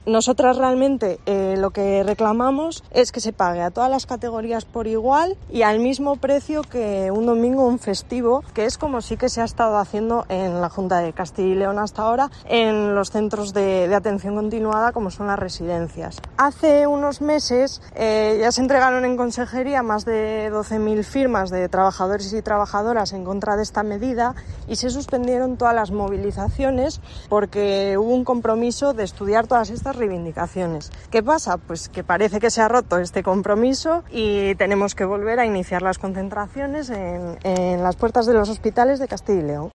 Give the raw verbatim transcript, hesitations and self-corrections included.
Nosotras realmente eh, lo que reclamamos es que se pague a todas las categorías por igual y al mismo precio que un domingo, un festivo, que es como sí que se ha estado haciendo en la Junta de Castilla y León hasta ahora en los centros de, de atención continuada como son las residencias. Hace unos meses eh, ya se entregaron en consejería más de doce mil firmas de trabajadores y trabajadoras en contra de esta medida y se suspendieron todas las movilizaciones porque hubo un compromiso de estudiar todas estas reivindicaciones. ¿Qué pasa? Pues que parece que se ha roto este compromiso y tenemos que volver a iniciar las concentraciones en, en las puertas de los hospitales de Castilla y León.